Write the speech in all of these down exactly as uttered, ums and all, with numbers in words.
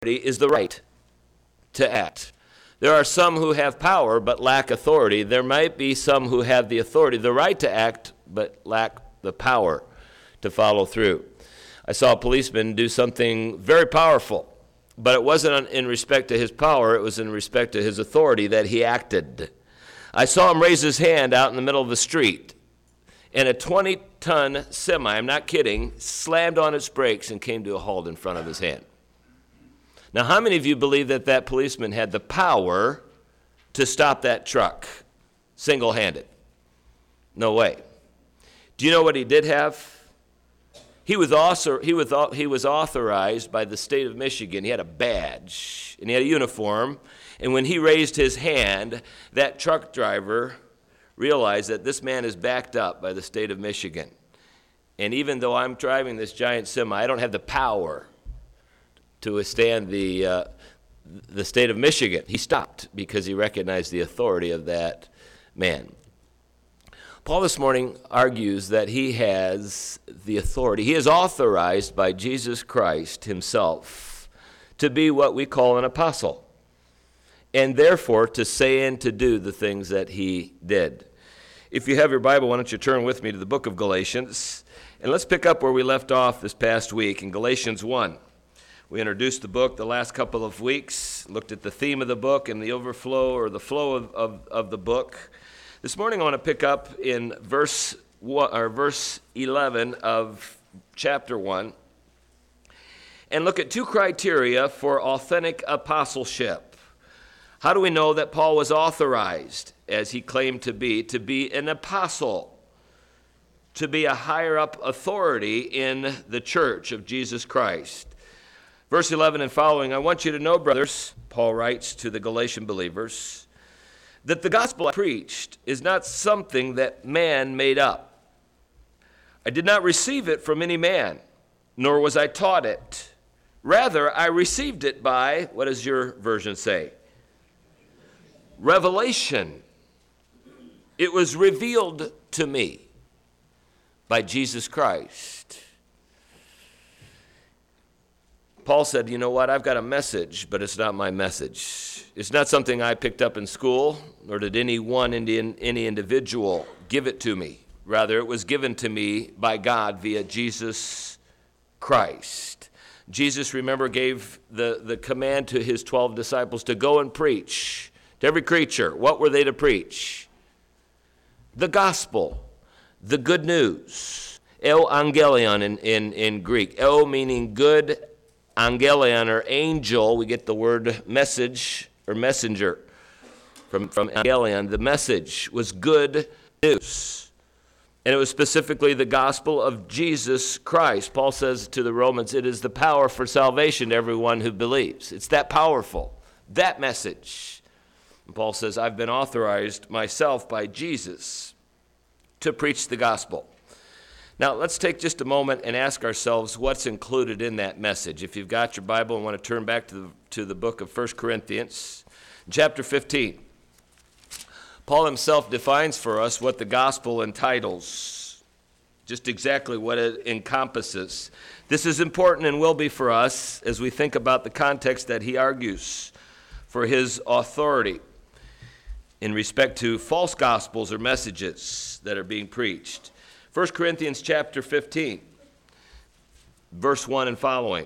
is the right to act. There are some who have power but lack authority. There might be some who have the authority, the right to act, but lack the power to follow through. I saw a policeman do something very powerful, but it wasn't in respect to his power, it was in respect to his authority that he acted. I saw him raise his hand out in the middle of the street, and a twenty-ton semi, I'm not kidding, slammed on its brakes and came to a halt in front of his hand. Now, how many of you believe that that policeman had the power to stop that truck single-handed? No way. Do you know what he did have? He was also, he was, he was authorized by the state of Michigan. He had a badge, and he had a uniform, and when he raised his hand, that truck driver realized that this man is backed up by the state of Michigan. And even though I'm driving this giant semi, I don't have the power to withstand the uh, the state of Michigan. He stopped because he recognized the authority of that man. Paul this morning argues that he has the authority. He is authorized by Jesus Christ himself to be what we call an apostle, and therefore to say and to do the things that he did. If you have your Bible, why don't you turn with me to the book of Galatians, and let's pick up where we left off this past week in Galatians one. We introduced the book the last couple of weeks, looked at the theme of the book and the overflow or the flow of, of, of the book. This morning I want to pick up in verse one, or verse eleven of chapter one and look at two criteria for authentic apostleship. How do we know that Paul was authorized, as he claimed to be, to be an apostle, to be a higher up authority in the church of Jesus Christ? Verse eleven and following, I want you to know, brothers, Paul writes to the Galatian believers, that the gospel I preached is not something that man made up. I did not receive it from any man, nor was I taught it. Rather, I received it by, what does your version say? Revelation. It was revealed to me by Jesus Christ. Paul said, you know what, I've got a message, but it's not my message. It's not something I picked up in school, nor did any one Indian, any individual give it to me. Rather, it was given to me by God via Jesus Christ. Jesus, remember, gave the, the command to his twelve disciples to go and preach to every creature. What were they to preach? The gospel, the good news. Evangelion in, in, in Greek. El meaning good, angelion or angel, we get the word message or messenger from, from angelion. The message was good news. And it was specifically the gospel of Jesus Christ. Paul says to the Romans, it is the power for salvation to everyone who believes. It's that powerful, that message. And Paul says, I've been authorized myself by Jesus to preach the gospel. Now, let's take just a moment and ask ourselves what's included in that message. If you've got your Bible and want to turn back to the, to the book of First Corinthians, chapter fifteen. Paul himself defines for us what the gospel entitles, just exactly what it encompasses. This is important and will be for us as we think about the context that he argues for his authority in respect to false gospels or messages that are being preached. First Corinthians chapter fifteen, verse one and following.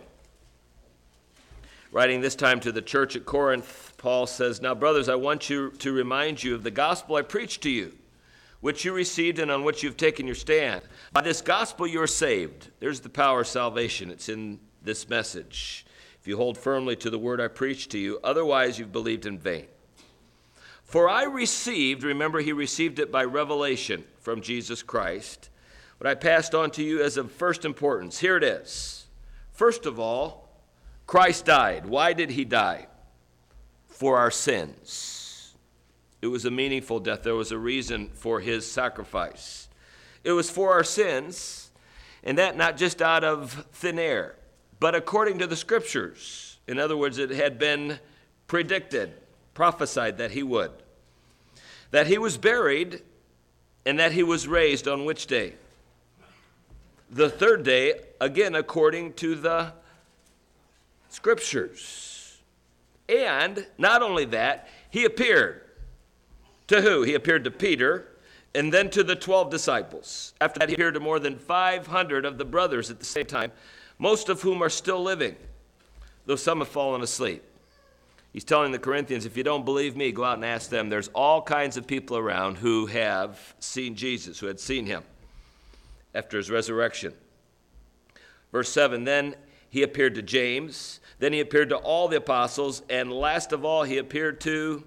Writing this time to the church at Corinth, Paul says, now, brothers, I want you to remind you of the gospel I preached to you, which you received and on which you've taken your stand. By this gospel you are saved. There's the power of salvation. It's in this message. If you hold firmly to the word I preached to you, otherwise you've believed in vain. For I received, remember he received it by revelation from Jesus Christ, what I passed on to you as of first importance. Here it is. First of all, Christ died. Why did he die? For our sins. It was a meaningful death. There was a reason for his sacrifice. It was for our sins, and that not just out of thin air, but according to the scriptures. In other words, it had been predicted, prophesied that he would. That he was buried, and that he was raised on which day? The third day, again according to the Scriptures. And not only that, he appeared. To who? He appeared to Peter and then to the twelve disciples. After that, he appeared to more than five hundred of the brothers at the same time, most of whom are still living, though some have fallen asleep. He's telling the Corinthians, if you don't believe me, go out and ask them. There's all kinds of people around who have seen Jesus, who had seen him after his resurrection. Verse seven, then he appeared to James, then he appeared to all the apostles, and last of all, he appeared to,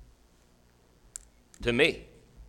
to me,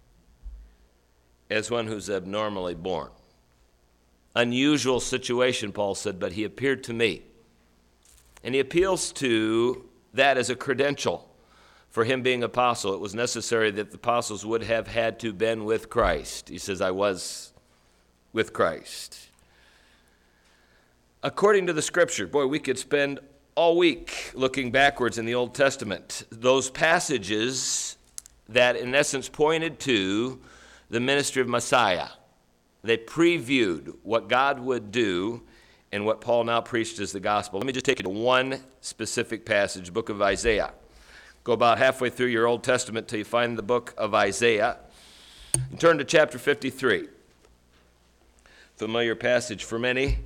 as one who's abnormally born. Unusual situation, Paul said, but he appeared to me. And he appeals to that as a credential for him being apostle. It was necessary that the apostles would have had to been with Christ. He says, I was with Christ. According to the Scripture, boy, we could spend all week looking backwards in the Old Testament. Those passages that in essence pointed to the ministry of Messiah. They previewed what God would do and what Paul now preached as the gospel. Let me just take you to one specific passage, book of Isaiah. Go about halfway through your Old Testament till you find the book of Isaiah. And turn to chapter fifty-three. Familiar passage for many.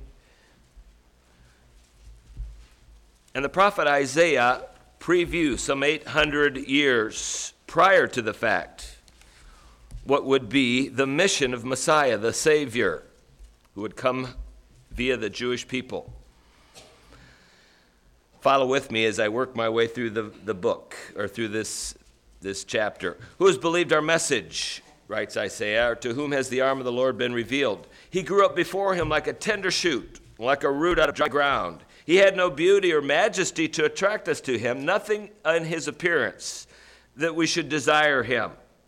And the prophet Isaiah previews some eight hundred years prior to the fact what would be the mission of Messiah, the Savior, who would come via the Jewish people. Follow with me as I work my way through the, the book, or through this, this chapter. Who has believed our message, writes Isaiah, or to whom has the arm of the Lord been revealed? He grew up before him like a tender shoot, like a root out of dry ground. He had no beauty or majesty to attract us to him, nothing in his appearance that we should desire him.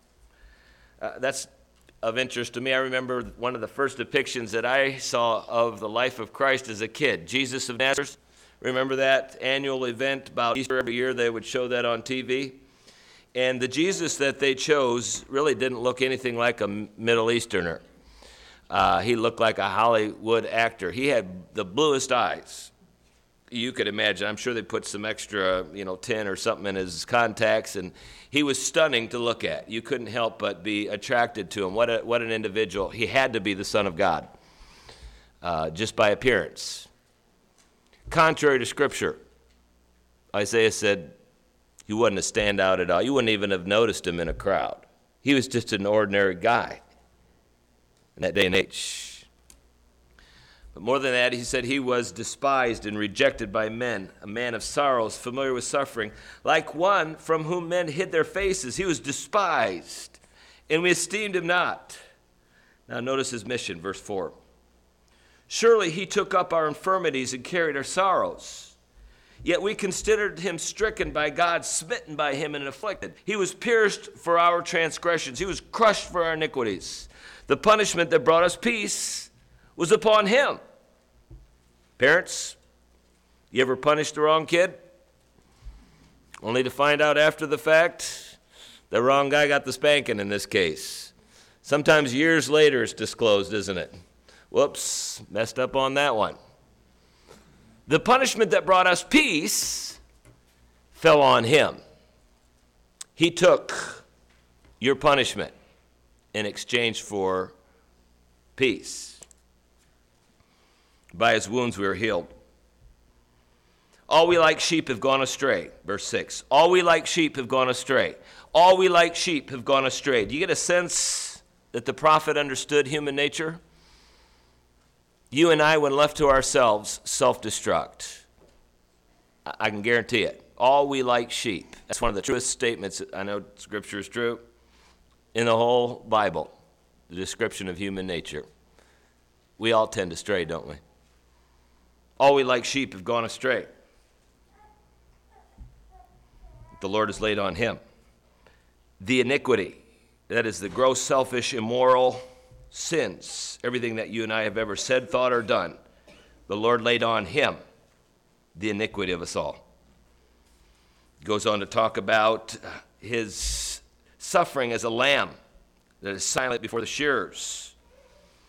Uh, that's of interest to me. I remember one of the first depictions that I saw of the life of Christ as a kid, Jesus of Nazareth. Remember that annual event about Easter every year? They would show that on T V. And the Jesus that they chose really didn't look anything like a Middle Easterner. Uh, he looked like a Hollywood actor. He had the bluest eyes you could imagine. I'm sure they put some extra, you know, tin or something in his contacts, and he was stunning to look at. You couldn't help but be attracted to him. What a, what an individual. He had to be the Son of God, uh, just by appearance. Contrary to Scripture, Isaiah said he wasn't a standout at all. You wouldn't even have noticed him in a crowd. He was just an ordinary guy in that day and age. But more than that, he said he was despised and rejected by men, a man of sorrows, familiar with suffering, like one from whom men hid their faces. He was despised, and we esteemed him not. Now notice his mission, verse four. Surely he took up our infirmities and carried our sorrows. Yet we considered him stricken by God, smitten by him, and afflicted. He was pierced for our transgressions. He was crushed for our iniquities. The punishment that brought us peace was upon him. Parents, you ever punished the wrong kid? Only to find out after the fact, the wrong guy got the spanking in this case. Sometimes years later it's disclosed, isn't it? Whoops, messed up on that one. The punishment that brought us peace fell on him. He took your punishment in exchange for peace. By his wounds we are healed. All we like sheep have gone astray. Verse six. All we like sheep have gone astray. All we like sheep have gone astray. Do you get a sense that the prophet understood human nature? You and I, when left to ourselves, self-destruct. I can guarantee it. All we like sheep. That's one of the truest statements, I know Scripture is true, in the whole Bible, the description of human nature. We all tend to stray, don't we? All we like sheep have gone astray. The Lord has laid on him the iniquity, that is the gross, selfish, immoral sins, everything that you and I have ever said, thought, or done. The Lord laid on him the iniquity of us all. He goes on to talk about his suffering as a lamb that is silent before the shearers.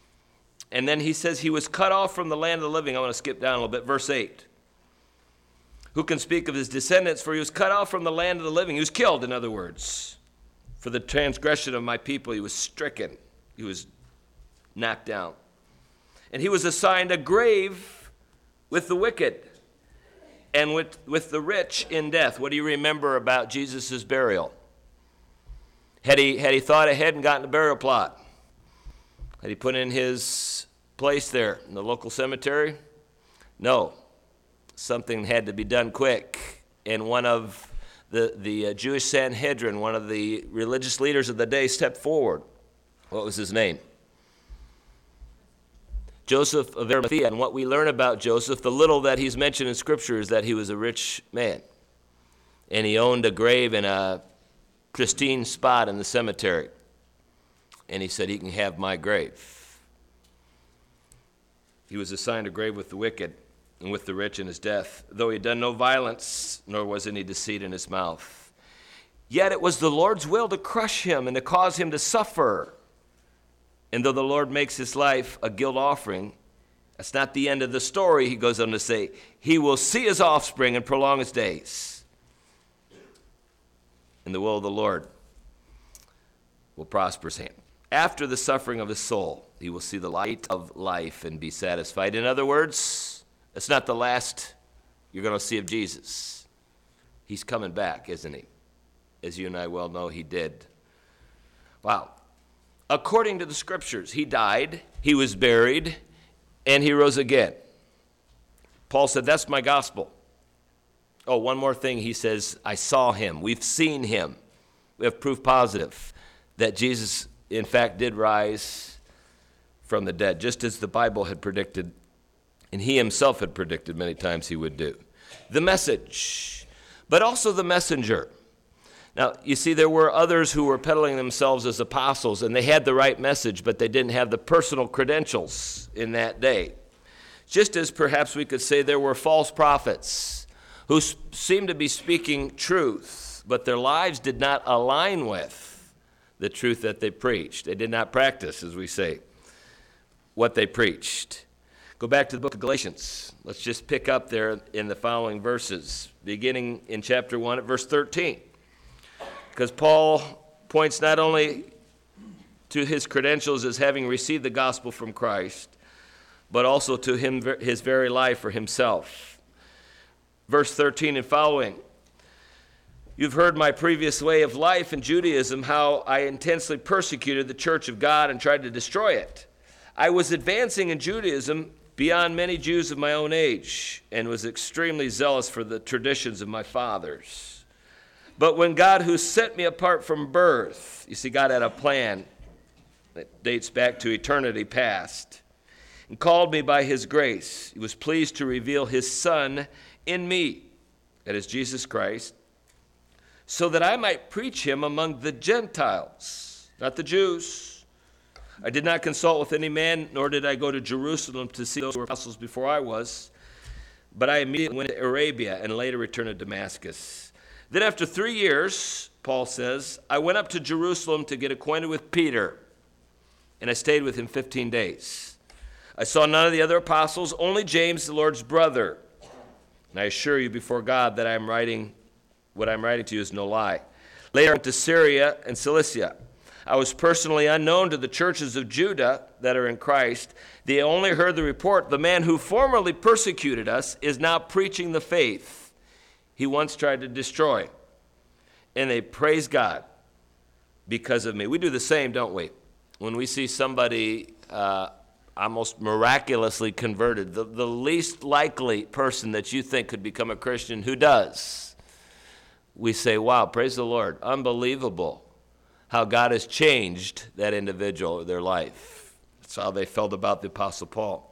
And then he says he was cut off from the land of the living. I want to skip down a little bit. Verse eight. Who can speak of his descendants? For he was cut off from the land of the living. He was killed, in other words. For the transgression of my people, he was stricken. He was knocked down. And he was assigned a grave with the wicked and with, with the rich in death. What do you remember about Jesus' burial? Had he, had he thought ahead and gotten a burial plot? Had he put in his place there in the local cemetery? No. Something had to be done quick. And one of the, the uh, Jewish Sanhedrin, one of the religious leaders of the day, stepped forward. What was his name? Joseph of Arimathea. And what we learn about Joseph, the little that he's mentioned in Scripture, is that he was a rich man. And he owned a grave in a pristine spot in the cemetery. And he said, he can have my grave. He was assigned a grave with the wicked and with the rich in his death, though he had done no violence, nor was any deceit in his mouth. Yet it was the Lord's will to crush him and to cause him to suffer. And though the Lord makes his life a guilt offering, that's not the end of the story. He goes on to say, he will see his offspring and prolong his days. And the will of the Lord will prosper him. After the suffering of his soul, he will see the light of life and be satisfied. In other words, it's not the last you're going to see of Jesus. He's coming back, isn't he? As you and I well know, he did. Wow. According to the Scriptures, he died, he was buried, and he rose again. Paul said, that's my gospel. Oh, one more thing. He says, I saw him. We've seen him. We have proof positive that Jesus, in fact, did rise from the dead, just as the Bible had predicted, and he himself had predicted many times he would do. The message, but also the messenger. Now, you see, there were others who were peddling themselves as apostles, and they had the right message, but they didn't have the personal credentials in that day. Just as perhaps we could say there were false prophets who seemed to be speaking truth, but their lives did not align with the truth that they preached. They did not practice, as we say, what they preached. Go back to the book of Galatians. Let's just pick up there in the following verses, beginning in chapter one at verse thirteen. Because Paul points not only to his credentials as having received the gospel from Christ, but also to him, his very life for himself. Verse thirteen and following. You've heard my previous way of life in Judaism, how I intensely persecuted the church of God and tried to destroy it. I was advancing in Judaism beyond many Jews of my own age and was extremely zealous for the traditions of my fathers. But when God, who set me apart from birth, you see, God had a plan that dates back to eternity past, and called me by his grace, he was pleased to reveal his Son in me, that is Jesus Christ, so that I might preach him among the Gentiles, not the Jews. I did not consult with any man, nor did I go to Jerusalem to see those who were apostles before I was, but I immediately went to Arabia and later returned to Damascus. Then after three years, Paul says, I went up to Jerusalem to get acquainted with Peter, and I stayed with him fifteen days. I saw none of the other apostles, only James, the Lord's brother. And I assure you before God that I am writing, what I'm writing to you is no lie. Later I went to Syria and Cilicia. I was personally unknown to the churches of Judah that are in Christ. They only heard the report, the man who formerly persecuted us is now preaching the faith he once tried to destroy. And they praise God because of me. We do the same, don't we? When we see somebody uh, almost miraculously converted, the, the least likely person that you think could become a Christian who does, we say, wow, praise the Lord, unbelievable how God has changed that individual, their life. That's how they felt about the Apostle Paul.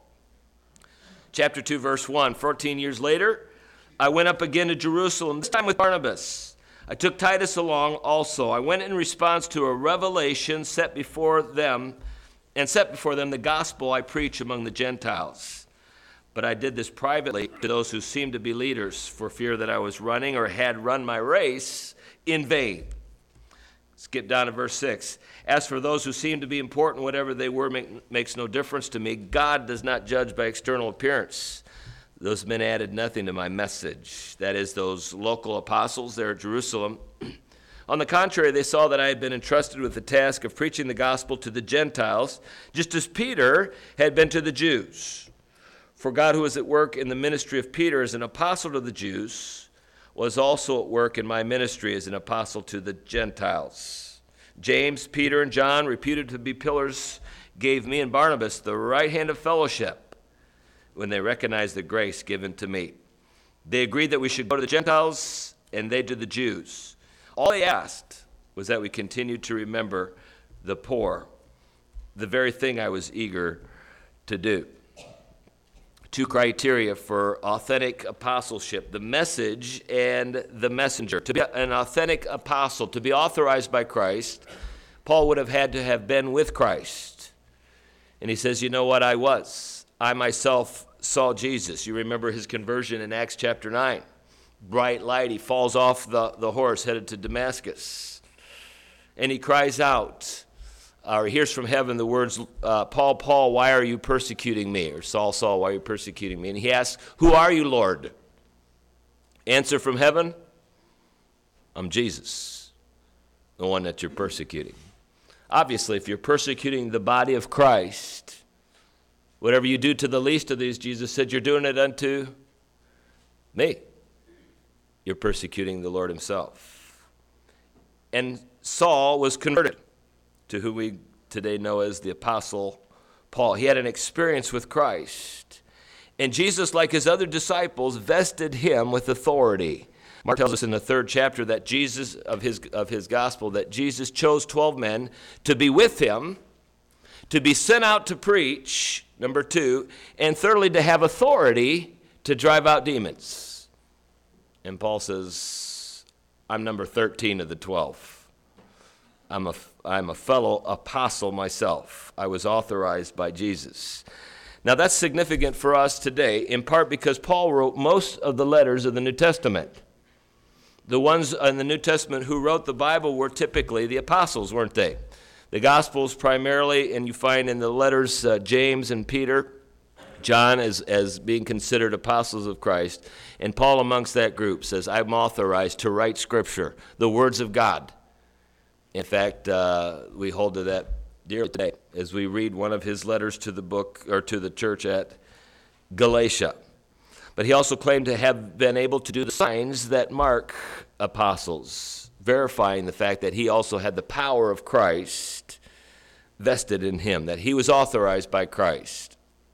Chapter two, verse one, fourteen years later, I went up again to Jerusalem, this time with Barnabas. I took Titus along also. I went in response to a revelation set before them, and set before them the gospel I preach among the Gentiles. But I did this privately to those who seemed to be leaders, for fear that I was running or had run my race in vain. Skip down to verse six. As for those who seem to be important, whatever they were make, makes no difference to me. God does not judge by external appearance. Those men added nothing to my message. That is, those local apostles there at Jerusalem. On the contrary, they saw that I had been entrusted with the task of preaching the gospel to the Gentiles, just as Peter had been to the Jews. For God, who was at work in the ministry of Peter as an apostle to the Jews, was also at work in my ministry as an apostle to the Gentiles. James, Peter, and John, reputed to be pillars, gave me and Barnabas the right hand of fellowship when they recognized the grace given to me. They agreed that we should go to the Gentiles and they to the Jews. All they asked was that we continue to remember the poor, the very thing I was eager to do. Two criteria for authentic apostleship: the message and the messenger. To be an authentic apostle, to be authorized by Christ, Paul would have had to have been with Christ. And he says, you know what, I was. I myself saw Jesus. You remember his conversion in Acts chapter nine. Bright light, he falls off the, the horse headed to Damascus. And he cries out, or he hears from heaven the words, uh, Paul, Paul, why are you persecuting me? Or Saul, Saul, why are you persecuting me? And he asks, who are you, Lord? Answer from heaven, I'm Jesus, the one that you're persecuting. Obviously, if you're persecuting the body of Christ, whatever you do to the least of these, Jesus said, you're doing it unto me. You're persecuting the Lord himself. And Saul was converted to who we today know as the Apostle Paul. He had an experience with Christ. And Jesus, like his other disciples, vested him with authority. Mark tells us in the third chapter that Jesus, of his, of his gospel, that Jesus chose twelve men to be with him, to be sent out to preach, number two, and thirdly, to have authority to drive out demons. And Paul says, I'm number thirteen of the twelve. I'm a, I'm a fellow apostle myself. I was authorized by Jesus. Now that's significant for us today, in part because Paul wrote most of the letters of the New Testament. The ones in the New Testament who wrote the Bible were typically the apostles, weren't they? The Gospels primarily, and you find in the letters uh, James and Peter, John as, as being considered apostles of Christ, and Paul amongst that group says, I'm authorized to write Scripture, the words of God. In fact, uh, we hold to that dearly today as we read one of his letters to the book, or to the church at Galatia. But he also claimed to have been able to do the signs that mark apostles, verifying the fact that he also had the power of Christ vested in him, that he was authorized by Christ.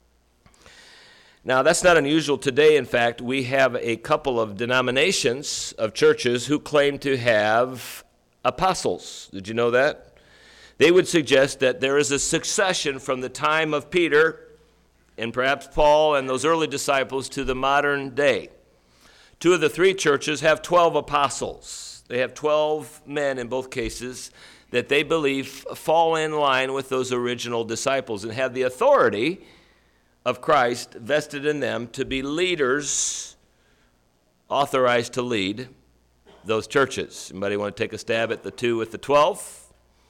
Now, that's not unusual today. In fact, we have a couple of denominations of churches who claim to have apostles. Did you know that? They would suggest that there is a succession from the time of Peter and perhaps Paul and those early disciples to the modern day. Two of the three churches have twelve apostles. They have twelve men in both cases that they believe fall in line with those original disciples and have the authority of Christ vested in them to be leaders, authorized to lead those churches. Anybody want to take a stab at the two with the twelve?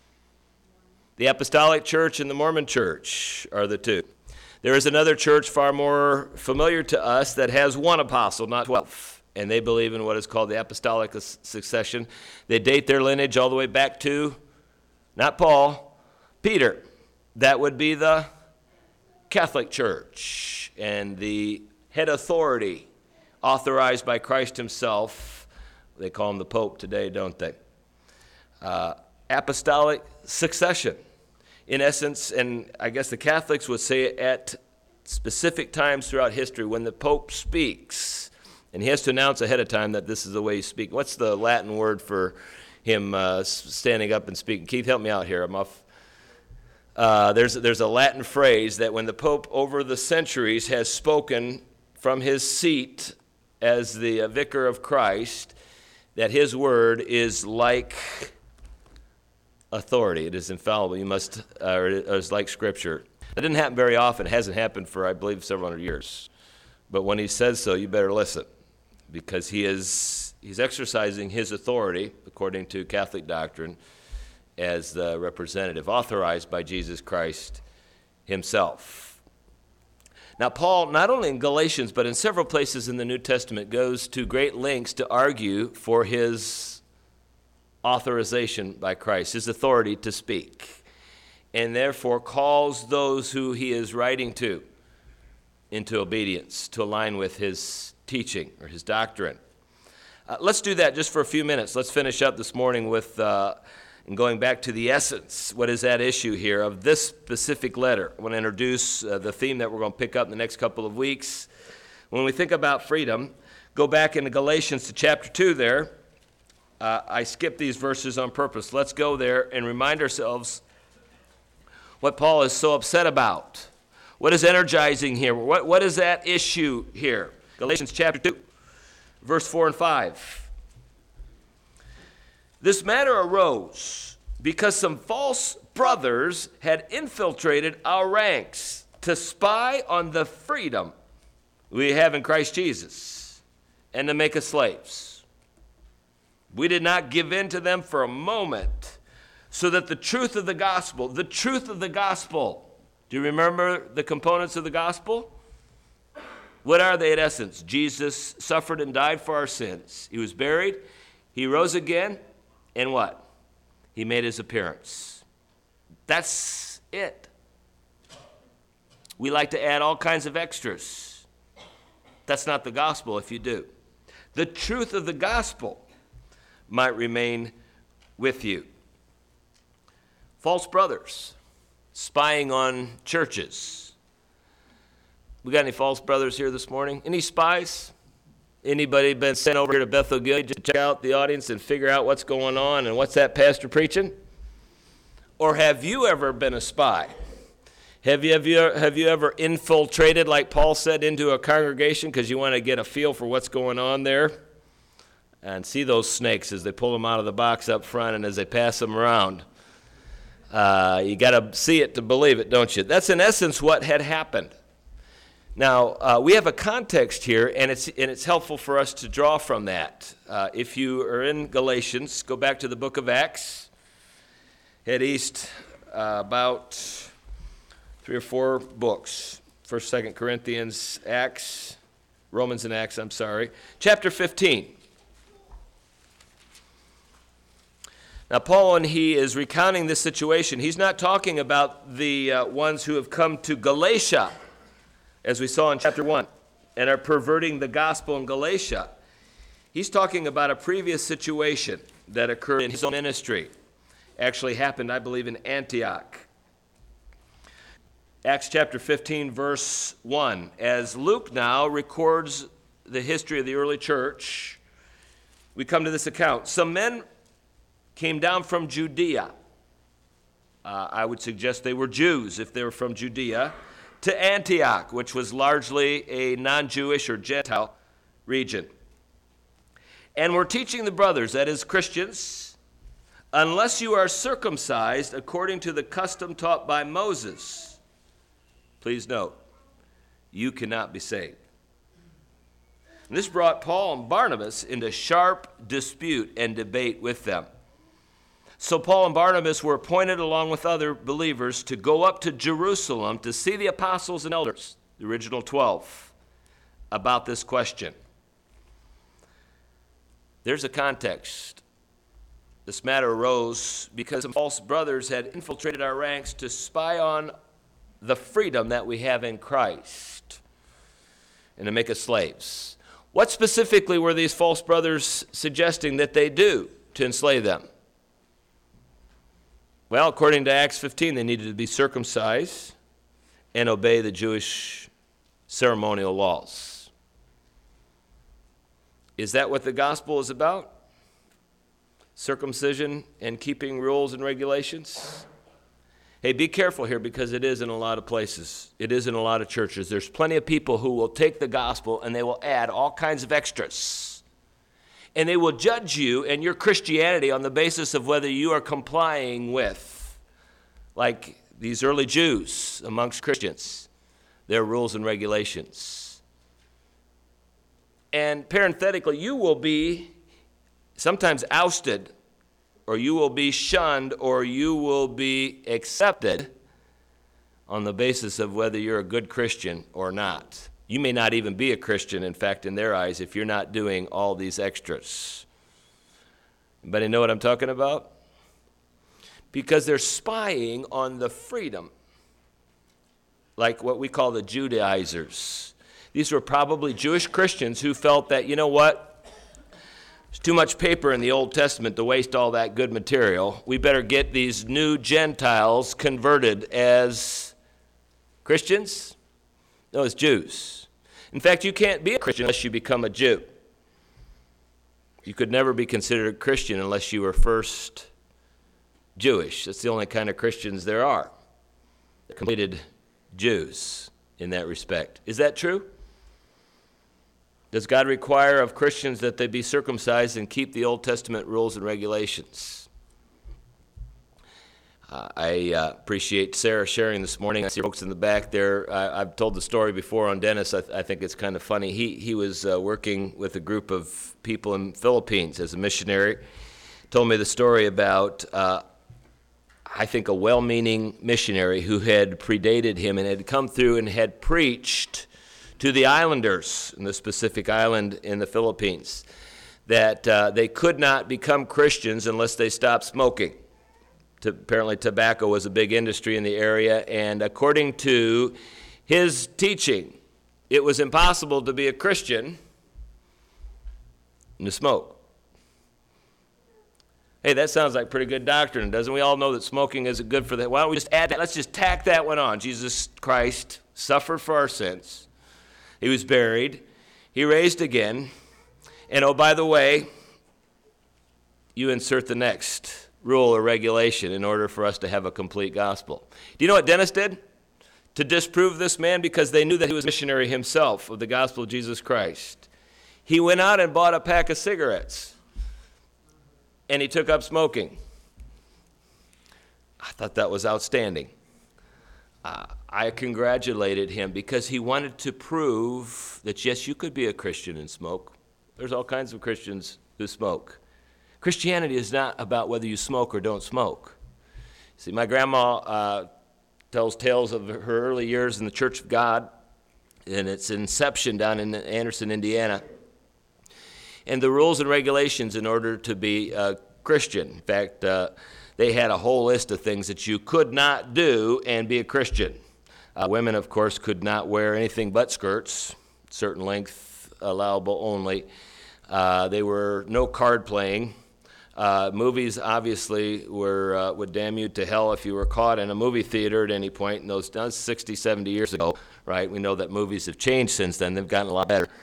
The Apostolic Church and the Mormon Church are the two. There is another church far more familiar to us that has one apostle, not twelve. And they believe in what is called the apostolic succession. They date their lineage all the way back to, not Paul, Peter. That would be the Catholic Church. And the head authority authorized by Christ himself, they call him the Pope today, don't they? Uh, apostolic succession. In essence, and I guess the Catholics would say it at specific times throughout history, when the Pope speaks, and he has to announce ahead of time that this is the way he's speaking. What's the Latin word for him uh, standing up and speaking? Keith, help me out here. I'm off. Uh, there's, there's a Latin phrase that when the Pope over the centuries has spoken from his seat as the uh, vicar of Christ, that his word is like authority. It is infallible. You must, uh, or it is like Scripture. That didn't happen very often. It hasn't happened for, I believe, several hundred years. But when he says so, you better listen, because he is he's exercising his authority, according to Catholic doctrine, as the representative, authorized by Jesus Christ himself. Now, Paul, not only in Galatians, but in several places in the New Testament, goes to great lengths to argue for his authorization by Christ, his authority to speak, and therefore calls those who he is writing to into obedience, to align with his teaching or his doctrine. Uh, let's do that just for a few minutes. Let's finish up this morning with uh, and going back to the essence. What is at issue here of this specific letter? I want to introduce uh, the theme that we're going to pick up in the next couple of weeks. When we think about freedom, go back into Galatians to chapter two there. Uh, I skipped these verses on purpose. Let's go there and remind ourselves what Paul is so upset about. What is energizing here? What, what is that issue here? Galatians chapter two. Verse four and five. This matter arose because some false brothers had infiltrated our ranks to spy on the freedom we have in Christ Jesus and to make us slaves. We did not give in to them for a moment, so that the truth of the gospel, the truth of the gospel, do you remember the components of the gospel? What are they in essence? Jesus suffered and died for our sins. He was buried. He rose again. And what? He made his appearance. That's it. We like to add all kinds of extras. That's not the gospel if you do. The truth of the gospel might remain with you. False brothers spying on churches. We got any false brothers here this morning? Any spies? Anybody been sent over here to Bethel Gilead to check out the audience and figure out what's going on and what's that pastor preaching? Or have you ever been a spy? Have you, have you, have you ever infiltrated, like Paul said, into a congregation because you want to get a feel for what's going on there? And see those snakes as they pull them out of the box up front and as they pass them around. Uh, you got to see it to believe it, don't you? That's in essence what had happened. Now, uh, we have a context here, and it's and it's helpful for us to draw from that. Uh, if you are in Galatians, go back to the book of Acts. Head east uh, about three or four books. First, Second Corinthians, Acts, Romans and Acts, I'm sorry. Chapter fifteen. Now, Paul, when he is recounting this situation, he's not talking about the uh, ones who have come to Galatia, as we saw in chapter one, and are perverting the gospel in Galatia. He's talking about a previous situation that occurred in his own ministry. Actually happened, I believe, in Antioch. Acts chapter fifteen, verse one. As Luke now records the history of the early church, we come to this account. Some men came down from Judea. Uh, I would suggest they were Jews if they were from Judea, to Antioch, which was largely a non-Jewish or Gentile region. And we're teaching the brothers, that is Christians, unless you are circumcised according to the custom taught by Moses, please note, you cannot be saved. And this brought Paul and Barnabas into sharp dispute and debate with them. So Paul and Barnabas were appointed along with other believers to go up to Jerusalem to see the apostles and elders, the original twelve, about this question. There's a context. This matter arose because some false brothers had infiltrated our ranks to spy on the freedom that we have in Christ and to make us slaves. What specifically were these false brothers suggesting that they do to enslave them? Well, according to Acts fifteen, they needed to be circumcised and obey the Jewish ceremonial laws. Is that what the gospel is about? Circumcision and keeping rules and regulations? Hey, be careful here because it is in a lot of places. It is in a lot of churches. There's plenty of people who will take the gospel and they will add all kinds of extras. And they will judge you and your Christianity on the basis of whether you are complying with, like these early Jews amongst Christians, their rules and regulations. And parenthetically, you will be sometimes ousted, or you will be shunned, or you will be accepted on the basis of whether you're a good Christian or not. You may not even be a Christian, in fact, in their eyes, if you're not doing all these extras. Anybody know what I'm talking about? Because they're spying on the freedom, like what we call the Judaizers. These were probably Jewish Christians who felt that, you know what, there's too much paper in the Old Testament to waste all that good material. We better get these new Gentiles converted as Christians? No, as Jews. In fact, you can't be a Christian unless you become a Jew. You could never be considered a Christian unless you were first Jewish. That's the only kind of Christians there are. They're completed Jews in that respect. Is that true? Does God require of Christians that they be circumcised and keep the Old Testament rules and regulations? Uh, I uh, appreciate Sarah sharing this morning. I see folks in the back there. I, I've told the story before on Dennis. I, th- I think it's kind of funny. He he was uh, working with a group of people in the Philippines as a missionary. Told me the story about, uh, I think, a well-meaning missionary who had predated him and had come through and had preached to the islanders in the specific island in the Philippines that uh, they could not become Christians unless they stopped smoking. To, apparently tobacco was a big industry in the area, and according to his teaching, it was impossible to be a Christian and to smoke. Hey, that sounds like pretty good doctrine, doesn't we? All know that smoking isn't good for that. Why don't we just add that? Let's just tack that one on. Jesus Christ suffered for our sins. He was buried. He raised again. And oh, by the way, you insert the next rule or regulation in order for us to have a complete gospel. Do you know what Dennis did to disprove this man? Because they knew that he was a missionary himself of the gospel of Jesus Christ. He went out and bought a pack of cigarettes, and he took up smoking. I thought that was outstanding. Uh, I congratulated him because he wanted to prove that, yes, you could be a Christian and smoke. There's all kinds of Christians who smoke. Christianity is not about whether you smoke or don't smoke. See, my grandma uh, tells tales of her early years in the Church of God and its inception down in Anderson, Indiana, and the rules and regulations in order to be a Christian. In fact, uh, they had a whole list of things that you could not do and be a Christian. Uh, women, of course, could not wear anything but skirts, certain length allowable only. Uh, they were no card playing. Uh, movies obviously were uh, would damn you to hell if you were caught in a movie theater at any point in those that was sixty, seventy years ago, right? We know that movies have changed since then. They've gotten a lot better.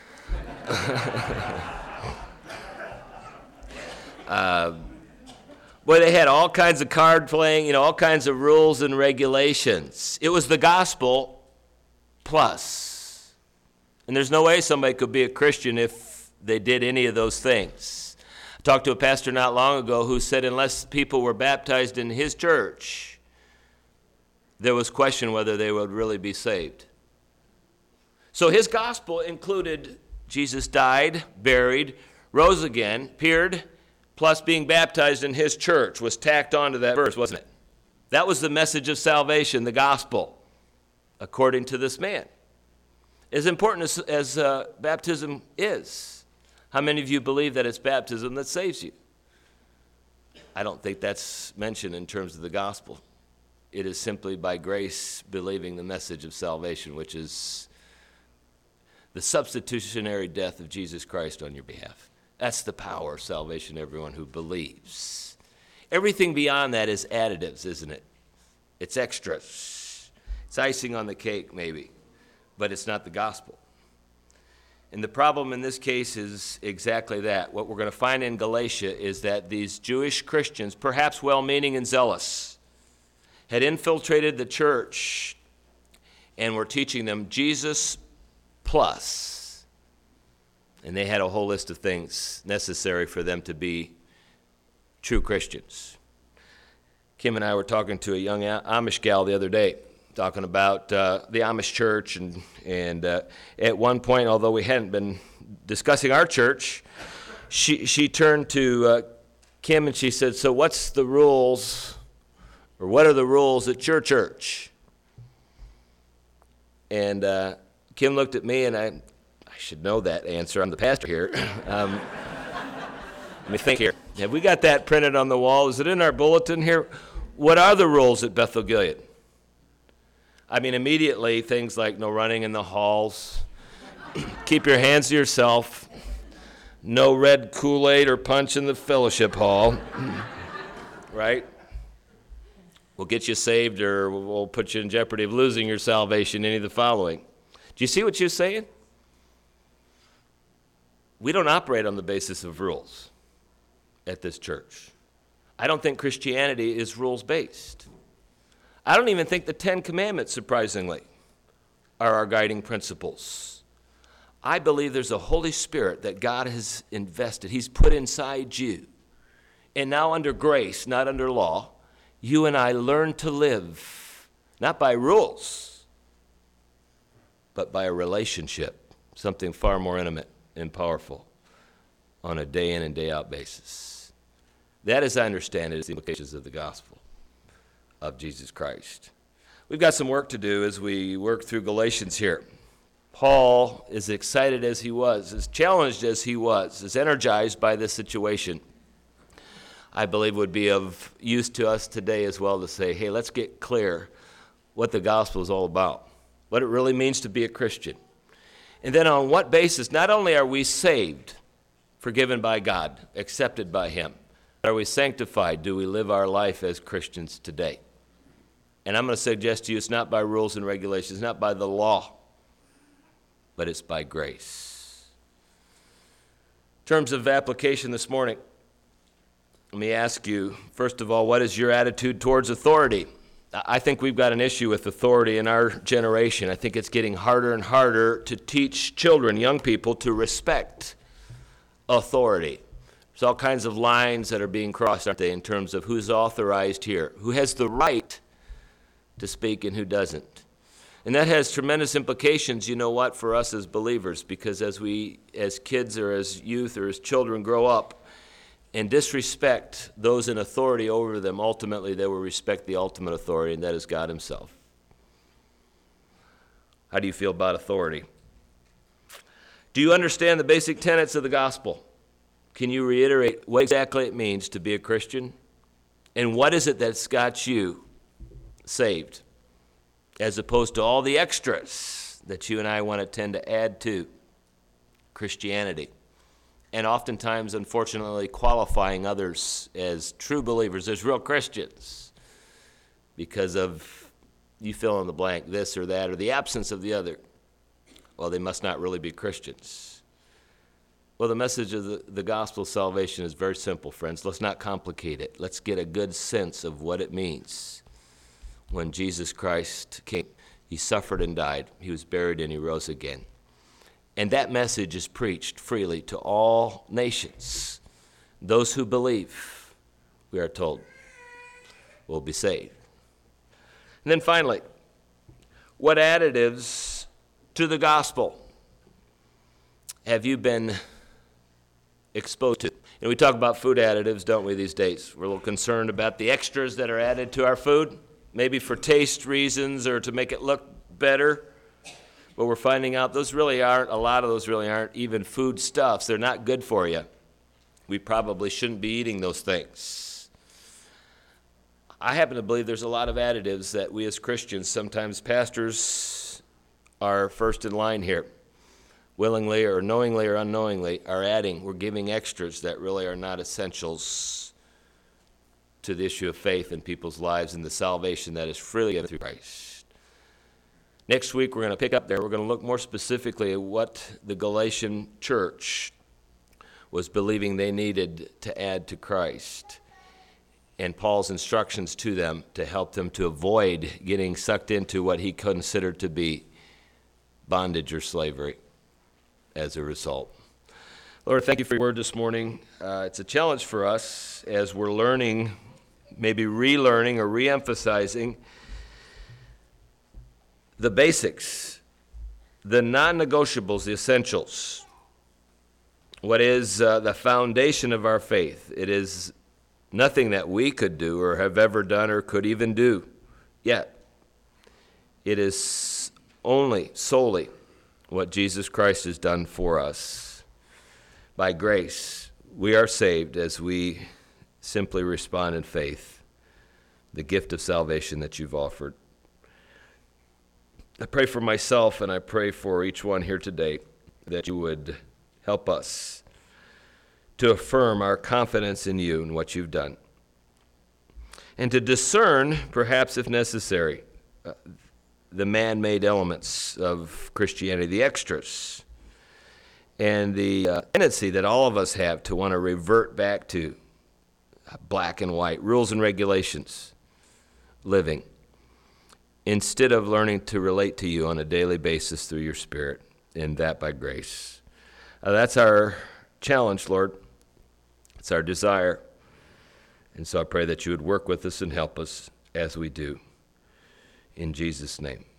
uh, boy, they had all kinds of card playing, you know, all kinds of rules and regulations. It was the gospel plus. And there's no way somebody could be a Christian if they did any of those things. I talked to a pastor not long ago who said unless people were baptized in his church, there was question whether they would really be saved. So his gospel included Jesus died, buried, rose again, appeared, plus being baptized in his church was tacked onto that verse, wasn't it? That was the message of salvation, the gospel, according to this man. As important as, as uh, baptism is, how many of you believe that it's baptism that saves you? I don't think that's mentioned in terms of the gospel. It is simply by grace believing the message of salvation, which is the substitutionary death of Jesus Christ on your behalf. That's the power of salvation, everyone who believes. Everything beyond that is additives, isn't it? It's extras. It's icing on the cake, maybe, but it's not the gospel. And the problem in this case is exactly that. What we're going to find in Galatia is that these Jewish Christians, perhaps well-meaning and zealous, had infiltrated the church and were teaching them Jesus plus. And they had a whole list of things necessary for them to be true Christians. Kim and I were talking to a young Amish gal the other day, talking about uh, the Amish church, and and uh, at one point, although we hadn't been discussing our church, she she turned to uh, Kim and she said, "So what's the rules, or what are the rules at your church?" And uh, Kim looked at me, and I, I should know that answer. I'm the pastor here. um, let me think here. Have we got that printed on the wall? Is it in our bulletin here? What are the rules at Bethel Gilead? I mean, immediately, things like no running in the halls, keep your hands to yourself, no red Kool-Aid or punch in the fellowship hall, right? We'll get you saved or we'll put you in jeopardy of losing your salvation, any of the following. Do you see what you're saying? We don't operate on the basis of rules at this church. I don't think Christianity is rules-based. I don't even think the Ten Commandments, surprisingly, are our guiding principles. I believe there's a Holy Spirit that God has invested. He's put inside you. And now under grace, not under law, you and I learn to live, not by rules, but by a relationship, something far more intimate and powerful on a day in and day out basis. That, as I understand it, is the implications of the gospel of Jesus Christ. We've got some work to do as we work through Galatians here. Paul, as excited as he was, as challenged as he was, as energized by this situation, I believe would be of use to us today as well to say, hey, let's get clear what the gospel is all about, what it really means to be a Christian. And then on what basis, not only are we saved, forgiven by God, accepted by him, but are we sanctified? Do we live our life as Christians today? And I'm going to suggest to you it's not by rules and regulations, not by the law, but it's by grace. In terms of application this morning, let me ask you, first of all, what is your attitude towards authority? I think we've got an issue with authority in our generation. I think it's getting harder and harder to teach children, young people, to respect authority. There's all kinds of lines that are being crossed, aren't they, in terms of who's authorized here, who has the right to speak and who doesn't. And that has tremendous implications, you know what, for us as believers, because as we, as kids or as youth or as children grow up and disrespect those in authority over them, ultimately they will respect the ultimate authority, and that is God himself. How do you feel about authority? Do you understand the basic tenets of the gospel? Can you reiterate what exactly it means to be a Christian? And what is it that's got you saved, as opposed to all the extras that you and I want to tend to add to Christianity, and oftentimes, unfortunately, qualifying others as true believers, as real Christians, because of, you fill in the blank, this or that, or the absence of the other. Well, they must not really be Christians. Well, the message of the, the gospel of salvation is very simple, friends. Let's not complicate it. Let's get a good sense of what it means. When Jesus Christ came, he suffered and died. He was buried and he rose again. And that message is preached freely to all nations. Those who believe, we are told, will be saved. And then finally, what additives to the gospel have you been exposed to? And we talk about food additives, don't we, these days? We're a little concerned about the extras that are added to our food, maybe for taste reasons or to make it look better. But we're finding out those really aren't, a lot of those really aren't even foodstuffs. They're not good for you. We probably shouldn't be eating those things. I happen to believe there's a lot of additives that we as Christians, sometimes pastors, are first in line here. Willingly or knowingly or unknowingly are adding, we're giving extras that really are not essentials to the issue of faith in people's lives and the salvation that is freely given through Christ. Next week, we're going to pick up there. We're going to look more specifically at what the Galatian church was believing they needed to add to Christ, and Paul's instructions to them to help them to avoid getting sucked into what he considered to be bondage or slavery as a result. Lord, thank you for your word this morning. Uh, it's a challenge for us as we're learning, maybe relearning or reemphasizing the basics, the non-negotiables, the essentials. What is uh, the foundation of our faith? It is nothing that we could do or have ever done or could even do yet. It is only, solely, what Jesus Christ has done for us. By grace, we are saved as we simply respond in faith, the gift of salvation that you've offered. I pray for myself and I pray for each one here today that you would help us to affirm our confidence in you and what you've done, and to discern, perhaps if necessary, uh, the man-made elements of Christianity, the extras, and the uh, tendency that all of us have to want to revert back to black and white, rules and regulations, living, instead of learning to relate to you on a daily basis through your Spirit, and that by grace. Uh, that's our challenge, Lord. It's our desire. And so I pray that you would work with us and help us as we do. In Jesus' name.